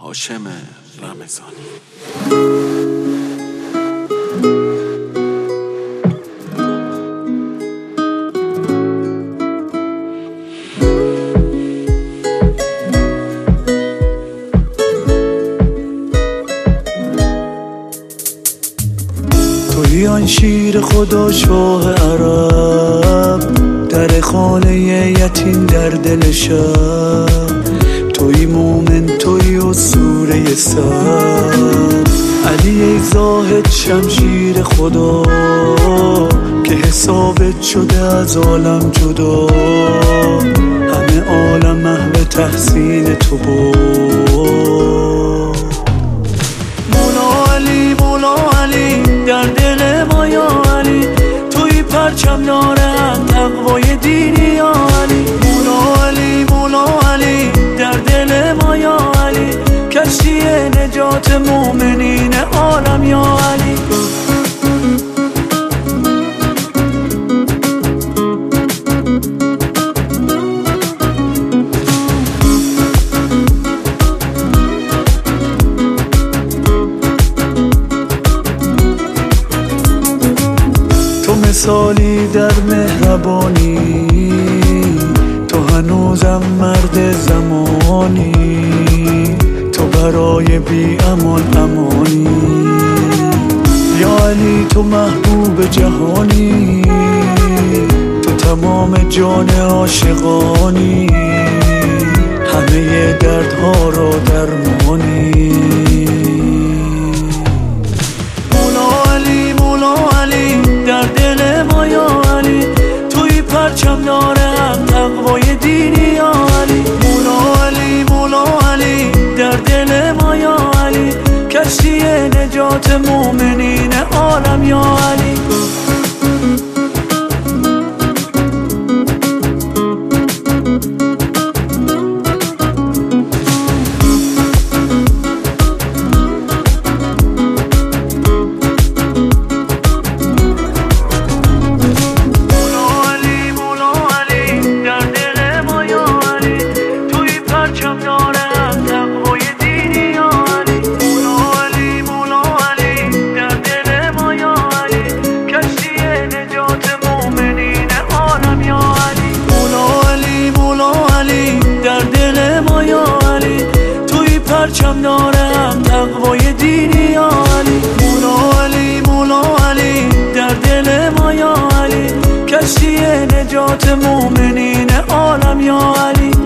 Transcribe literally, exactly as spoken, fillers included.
هاشم رمضانی. توی آن شیر خدا شاه عرب، در خانه یتیم در دل شب. توی مومن توی اسطوره سر، علی ای زاهد شمشیر خدا که حسابت شده از عالم جدا. همه عالم محو تحسین تو بود. مولا علی مولا علی در دل ما یا علی، توی پرچم دارم تقوای دینی یا علی. مولا علی مولا علی در دل ما یا علی، کشتی نجات مومنین عالم یا علی. تو مثالی در مهربانی، تو هنوزم مرد زمانی. تو برای بی امان امانی یا علی، تو محبوب جهانی. تو تمام جان عاشقانی، همه دردها را درمانی. مولا علی مولا علی در دل ما یا علی، توی پرچم دارم تقوای دینی یا علی. مولا علی مولا علی در دل ما یا علی، کشتی نجات مومنین عالم یا علی. پرچم دارم تقوای دینی یا علی. مولا علی مولا علی در دل ما یا علی، کشتی نجات مومنین عالم یا علی.